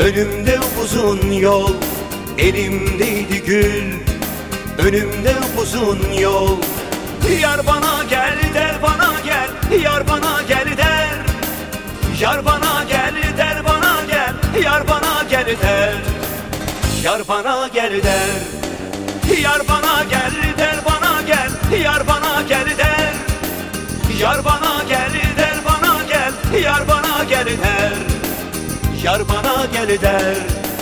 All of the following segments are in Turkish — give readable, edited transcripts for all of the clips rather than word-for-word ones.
Önümde uzun yol, elimdeydi gül. Önümde uzun yol. Yar bana gel der, bana gel. Yar bana gel der. Yar bana gel der, bana gel. Yar bana gel der. Yar bana gel der. Yar bana gel der, bana gel. Yar bana gel der. Yar bana gel der, bana gel. Yar bana gel der. Yar bana gel der.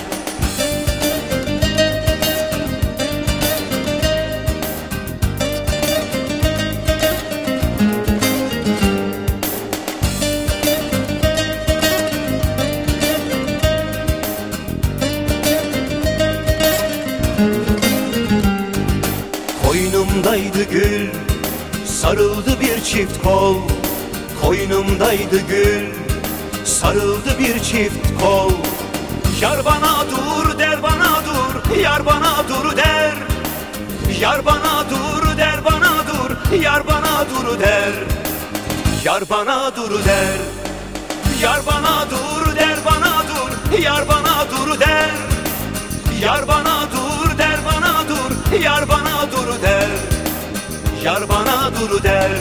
Koynumdaydı gül, sarıldı bir çift kol. Koynumdaydı gül, sarıldı bir çift kol. Yar bana dur der, bana dur. Yar bana dur der. Yar bana dur der, bana dur. Yar bana dur der. Yar bana dur der. Yar bana dur der, bana dur. Yar bana dur der. Yar bana dur der, bana dur. Yar bana dur der. Yar bana dur der.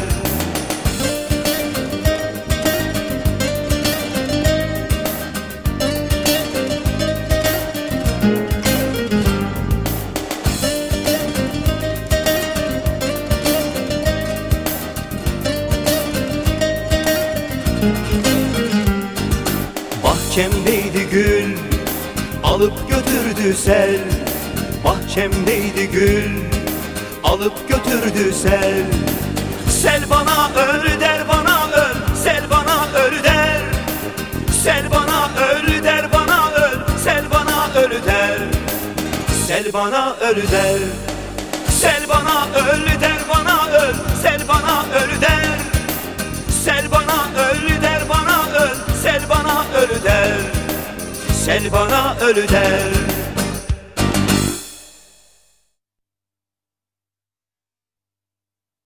Bahçemdeydi gül, alıp götürdü sel. Bahçemdeydi gül, alıp götürdü sel. Sel bana öl der, bana öl. Sel bana öl der. Sel bana öl der, bana öl. Sel bana öl der. Sel bana öl der. Sel bana öl der, bana öl. Sel bana öl der. Sel bana öl der, bana öl. Sel bana öl der. Sel bana öl der.